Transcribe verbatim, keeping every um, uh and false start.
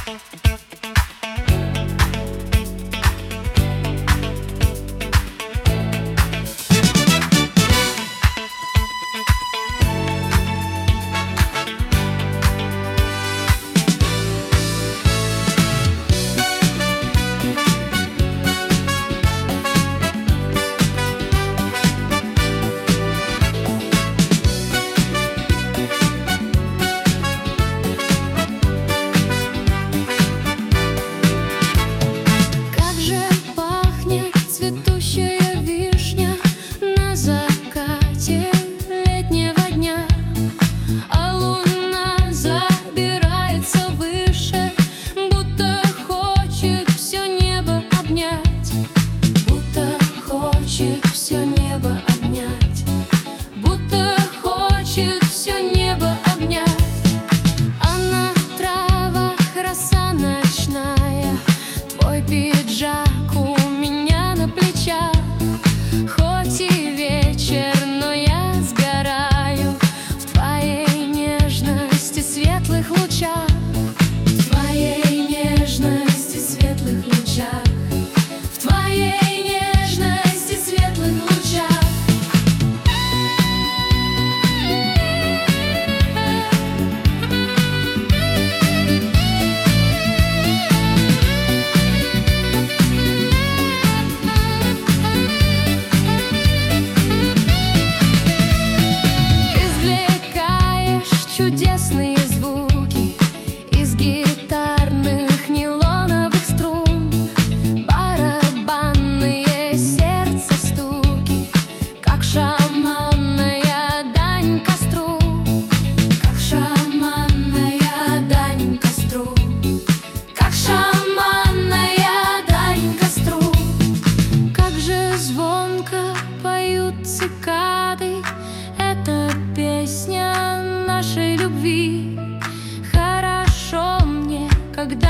Все небо обнять, будто хочет все небо обнять. А на травах роса ночная, твой пиджак у меня на плечах. Хоть и вечер, но я сгораю в твоей нежности, светлых лучах. В твоей нежности, светлых лучах. В твоей чудесные звуки из гитарных нейлоновых струн, барабанные сердца стуки, как шаманная дань костру, как шаманная дань костру, как шаманная дань костру. Как же звонко поют цикады, эта песня нашей любви. Хорошо мне, когда